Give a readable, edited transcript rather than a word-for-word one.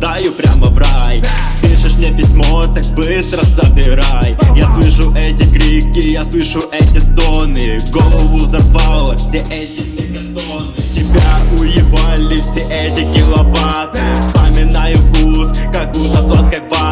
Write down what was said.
попадаю прямо в рай. Пишешь мне письмо, так быстро забирай. Я слышу эти крики, я слышу эти стоны. Голову взорвало все эти мегатоны. Тебя уебали все эти киловатты. Вспоминаю вкус, как будто сладкой ваты.